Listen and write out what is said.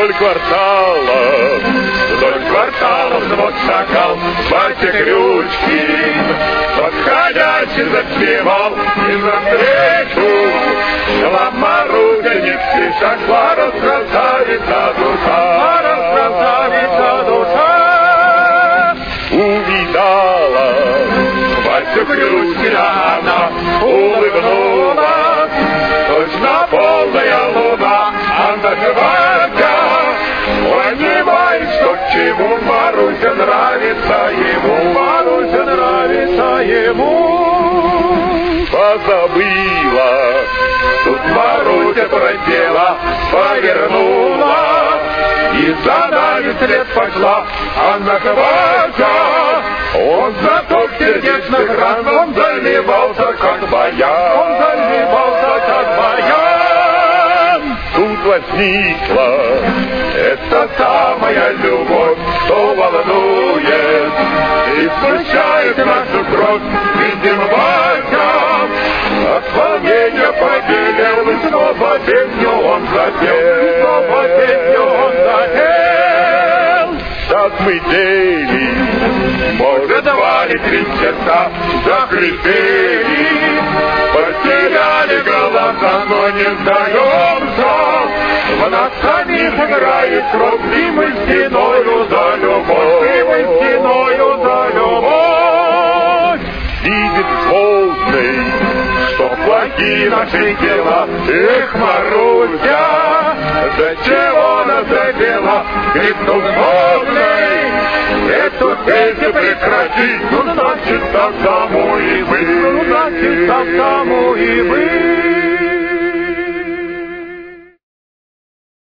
Вдоль кварталов вот шагал батя Крючкин, подходящий запевал и навстречу шла Маруся, не спеша, шла раскрасавица душа. Увидала батю Крючкина, она улыбнулась, точно полная луна, она живая. Понимает, что к чему Маруся нравится ему, позабыла, тут Маруся про дело повернула, и за нами вслед пошла Анна Хватя. Он зато в сердечных ранах заливался, как баян, Тут возникла эта самая любовь, что волнует и смущает нашу кровь. Видим, Вася от волнения побелел, и снова песню он запел. Так мы пели, может, 2 или 3 часа, захрипели, потеряли голоса, но не сдаемся. В нас самих играет кровь, и мы стеною за любовь, Видит звездный, что плохие наши дела. Эх, Маруся, зачем она запела? Крикнул звездный, эту песню прекрати, ну значит так тому и быть.